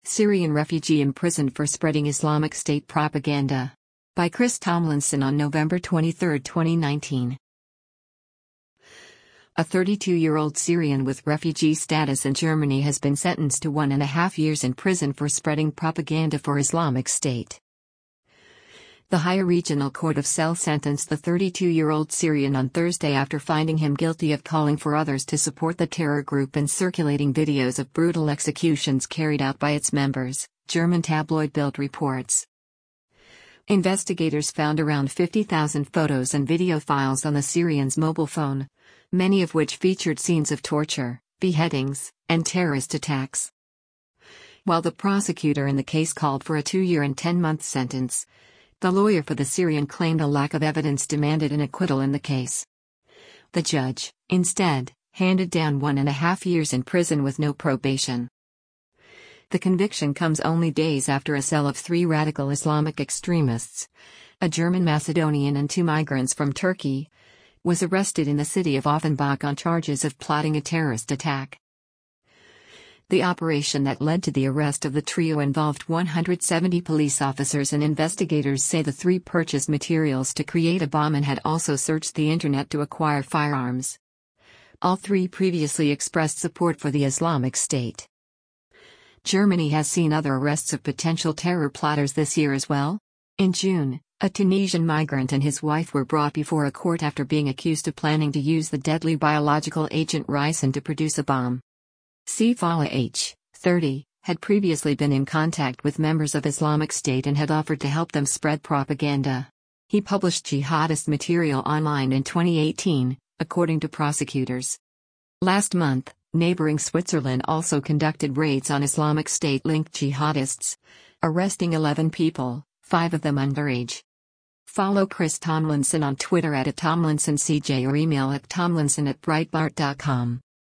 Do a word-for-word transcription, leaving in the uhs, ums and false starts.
Syrian refugee imprisoned for spreading Islamic State propaganda. By Chris Tomlinson on November twenty-third, twenty nineteen. A thirty-two-year-old Syrian with refugee status in Germany has been sentenced to one and a half years in prison for spreading propaganda for Islamic State. The Higher Regional Court of Celle sentenced the thirty-two-year-old Syrian on Thursday after finding him guilty of calling for others to support the terror group and circulating videos of brutal executions carried out by its members, German tabloid Bild reports. Investigators found around fifty thousand photos and video files on the Syrian's mobile phone, many of which featured scenes of torture, beheadings, and terrorist attacks. While the prosecutor in the case called for a two-year and ten-month sentence, the lawyer for the Syrian claimed a lack of evidence demanded an acquittal in the case. The judge, instead, handed down one and a half years in prison with no probation. The conviction comes only days after a cell of three radical Islamic extremists, a German Macedonian and two migrants from Turkey, was arrested in the city of Offenbach on charges of plotting a terrorist attack. The operation that led to the arrest of the trio involved one hundred seventy police officers, and investigators say the three purchased materials to create a bomb and had also searched the internet to acquire firearms. All three previously expressed support for the Islamic State. Germany has seen other arrests of potential terror plotters this year as well. In June, a Tunisian migrant and his wife were brought before a court after being accused of planning to use the deadly biological agent ricin to produce a bomb. Saif H, thirty, had previously been in contact with members of Islamic State and had offered to help them spread propaganda. He published jihadist material online in twenty eighteen, according to prosecutors. Last month, neighboring Switzerland also conducted raids on Islamic State-linked jihadists, arresting eleven people, five of them underage. Follow Chris Tomlinson on Twitter at, at TomlinsonCJ or email at tomlinson at breitbart dot com.